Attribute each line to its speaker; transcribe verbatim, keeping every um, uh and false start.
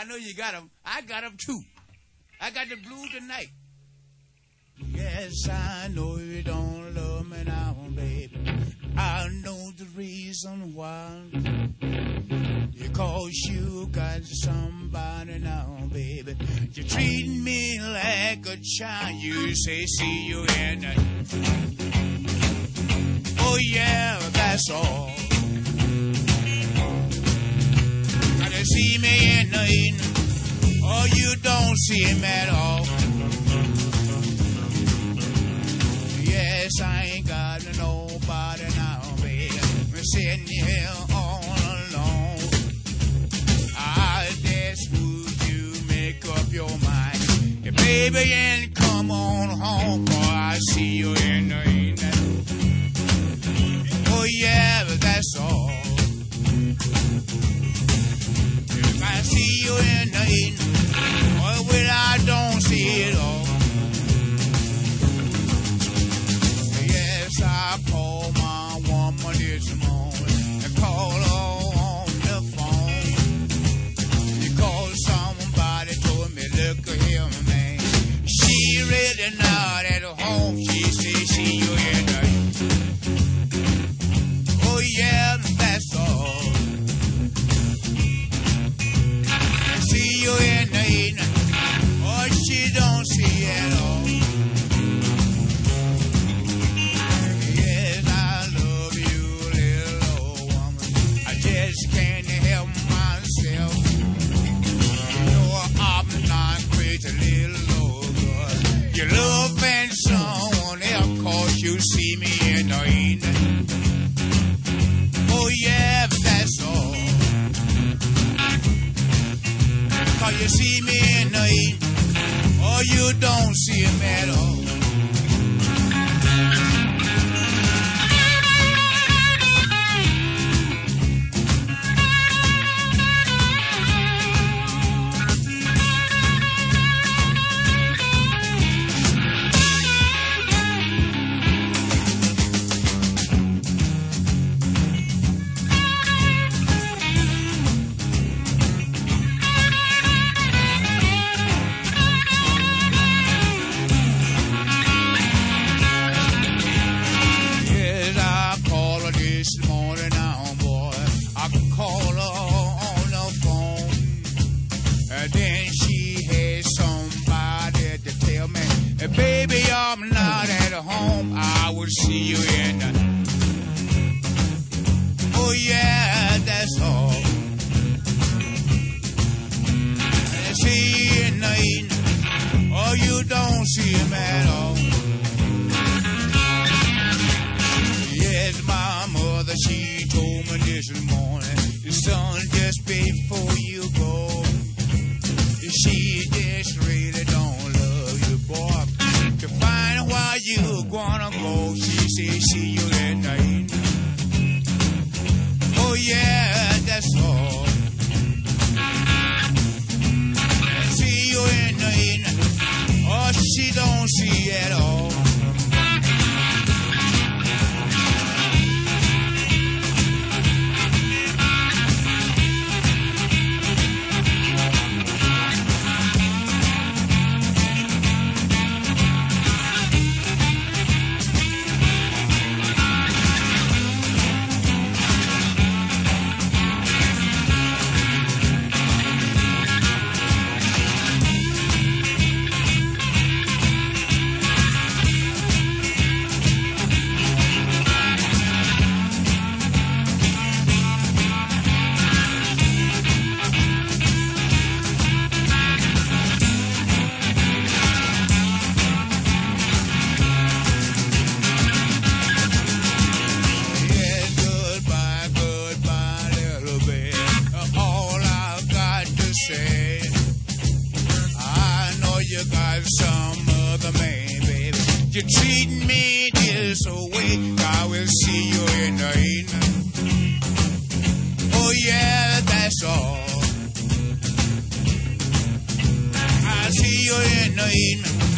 Speaker 1: I know you got them. I got them too. I got the blues tonight. Yes, I know you don't love me now, baby. I know the reason why. Because you got somebody now, baby. You're treating me like a child. You say, see you in the... Oh, yeah, that's all. Gotta see me in the evening. Oh, you don't see him at all. Yes, I ain't got nobody now, baby. I'm sitting here all alone. I just would you make up your mind. Hey, baby, and come on home, boy, I see you in the evening. Oh, yeah, but that's all. If I see you in the evening, oh, well, I don't see it all. I call my woman this morning. I call her on the phone. Because somebody told me, look here, man. She really not at home. She says see you in the... Oh, yeah, that's all. I see you in the evening. Oh, she don't see at all. Can't help myself. You know I'm not crazy, little old girl. You love and someone else, cause you see me in the evening. Oh yeah, but that's all. Cause you see me in the evening. Oh, you don't see him at all. Baby, I'm not at home. I will see you in the... Oh, yeah, that's all. I see you in the evening. Oh, you don't see him at all. Yes, my mother, she told me this morning. Son, just before you go, she just really don't love you, boy. To find why you gonna go, she say see you in the evening. Oh yeah, that's all. See you in the evening. Oh, she don't see at all. You're treating me this way. I will see you in the evening. Oh yeah, that's all. I see you in the evening.